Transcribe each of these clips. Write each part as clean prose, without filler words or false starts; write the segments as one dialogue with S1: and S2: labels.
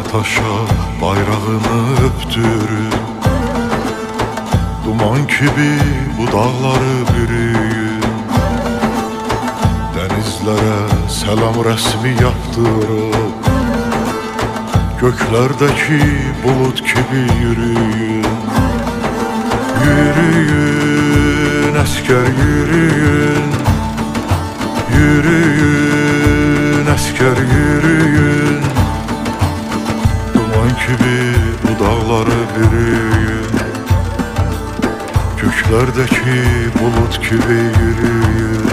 S1: taşa bayrağını öptürür. Duman gibi bu dağları bürüyün, denizlere selam resmi yaptırıp, göklerdeki bulut gibi yürüyün. Yürüyün asker yürüyün, yürüyün asker yürüyün. Duman gibi bu dağları bürüyün, göklerdeki bulut gibi yürüyün.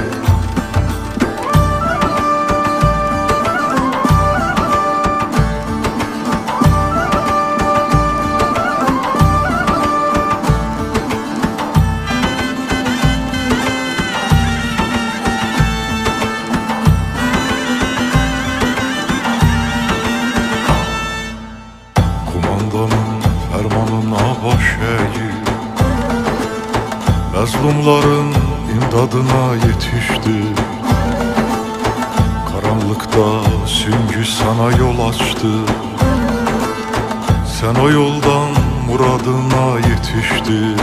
S1: Kumandanın fermanına baş eğir, mazlumların imdadına yetişti. Karanlıkta süngü sana yol açtı, sen o yoldan muradına yetiştin.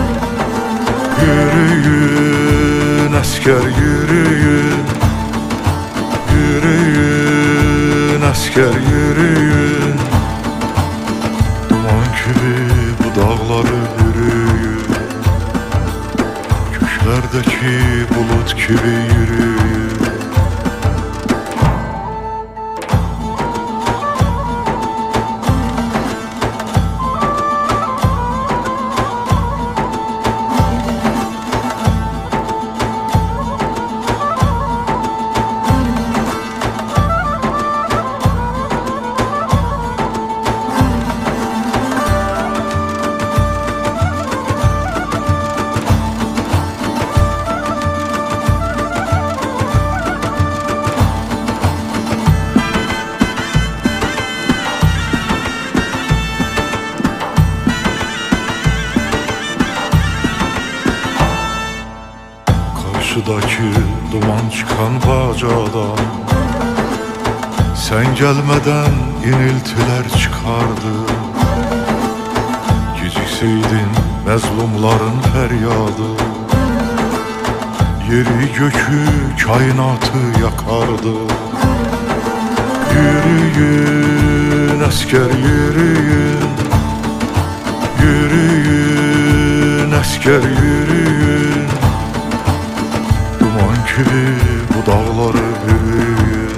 S1: Yürüyün asker yürüyün, yürüyün asker yürüyün. Duman gibi bu dağları yürüyün, göklerdeki bulut gibi yürüyün. Karşıdaki duman çıkan bacadan, sen gelmeden iniltiler çıkardı. Gecikseydin mezlumların feryadı, yeri gökü kainatı yakardı. Yürüyün asker yürüyün, yürüyün asker yürüyün. Duman gibi bu dağları yürüyün,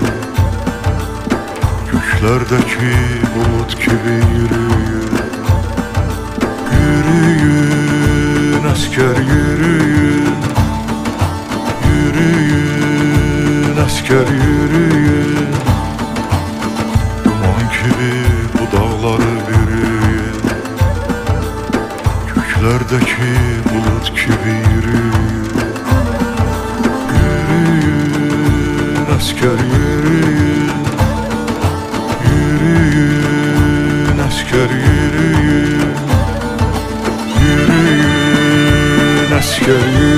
S1: göklerdeki bulut gibi yürüyün. Yürüyün asker yürüyün, yürüyün asker yürüyün. Duman gibi bu dağları yürüyün, göklerdeki bulut gibi yürüyün. Asker yürüyün, yürüyün asker yürüyün, yürüyün asker yürüyün.